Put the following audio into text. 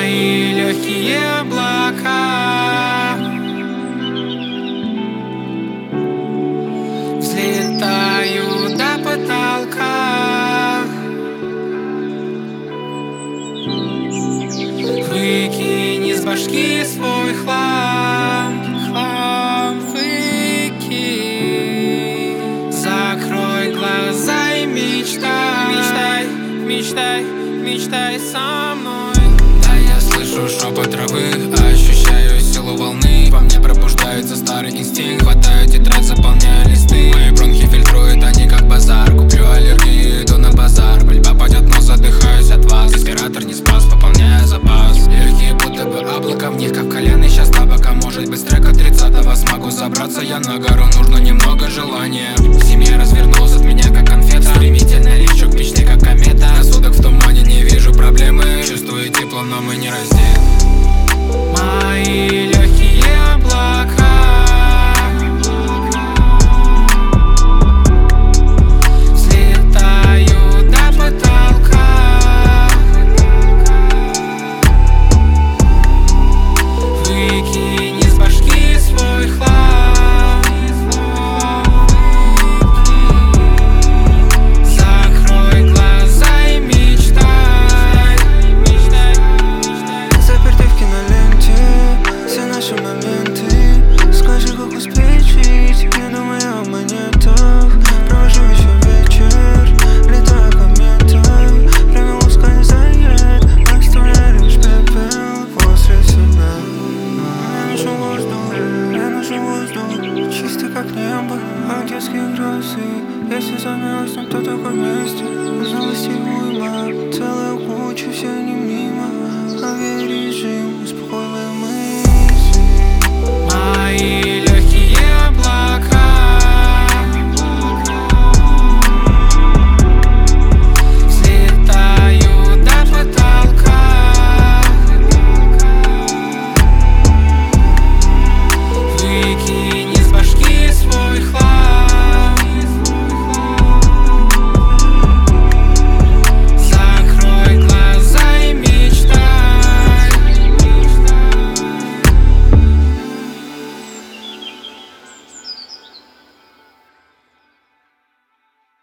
твои легкие облака. Взлетаю до потолка. Выкини с башки свой хлам. Выкинь. Закрой глаза и мечтай. Мечтай, мечтай со мной. Да, я слышу шепот травы, ощущаю силу волны. Во мне пробуждается старый инстинкт. Хватаю тетрадь, заполняю листы. Мои бронхи фильтруют, они как базар. Куплю аллергию, иду на базар. Пыльба пойдет, но задыхаюсь от